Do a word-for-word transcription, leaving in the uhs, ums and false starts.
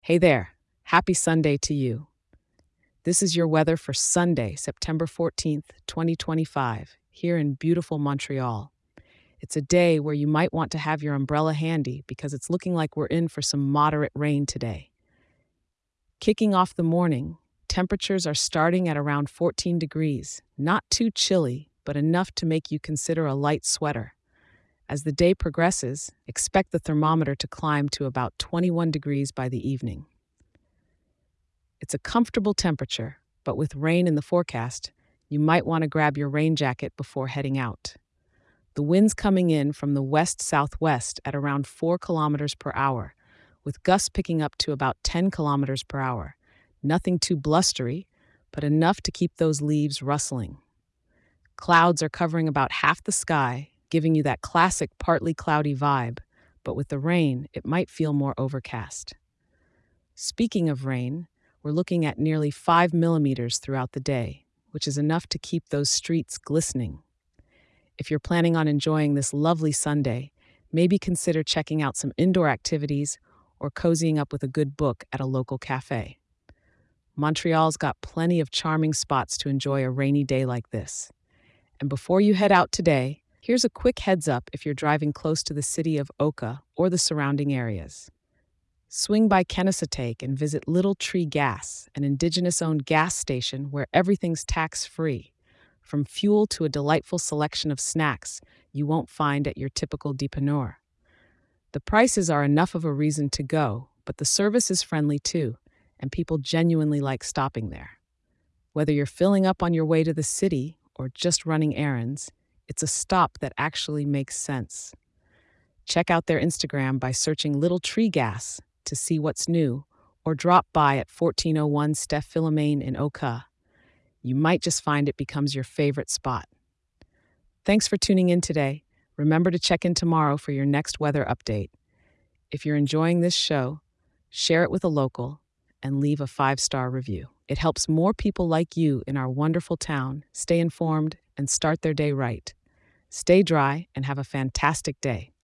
Hey there, happy Sunday to you. This is your weather for Sunday, September fourteenth, twenty twenty-five, here in beautiful Montreal. It's a day where you might want to have your umbrella handy because it's looking like we're in for some moderate rain today. Kicking off the morning, temperatures are starting at around fourteen degrees, not too chilly, but enough to make you consider a light sweater. As the day progresses, expect the thermometer to climb to about twenty-one degrees by the evening. It's a comfortable temperature, but with rain in the forecast, you might want to grab your rain jacket before heading out. The wind's coming in from the west-southwest at around four kilometers per hour, with gusts picking up to about ten kilometers per hour. Nothing too blustery, but enough to keep those leaves rustling. Clouds are covering about half the sky, giving you that classic partly cloudy vibe, but with the rain, it might feel more overcast. Speaking of rain, we're looking at nearly five millimeters throughout the day, which is enough to keep those streets glistening. If you're planning on enjoying this lovely Sunday, maybe consider checking out some indoor activities or cozying up with a good book at a local cafe. Montreal's got plenty of charming spots to enjoy a rainy day like this. And before you head out today, here's a quick heads up if you're driving close to the city of Oka or the surrounding areas. Swing by Kennesatek and visit Little Tree Gas, an indigenous-owned gas station where everything's tax-free. From fuel to a delightful selection of snacks you won't find at your typical dépanneur. The prices are enough of a reason to go, but the service is friendly too, and people genuinely like stopping there. Whether you're filling up on your way to the city or just running errands, it's a stop that actually makes sense. Check out their Instagram by searching Little Tree Gas to see what's new, or drop by at fourteen oh one Steph Philomene in Oka. You might just find it becomes your favorite spot. Thanks for tuning in today. Remember to check in tomorrow for your next weather update. If you're enjoying this show, share it with a local and leave a five-star review. It helps more people like you in our wonderful town stay informed and start their day right. Stay dry and have a fantastic day.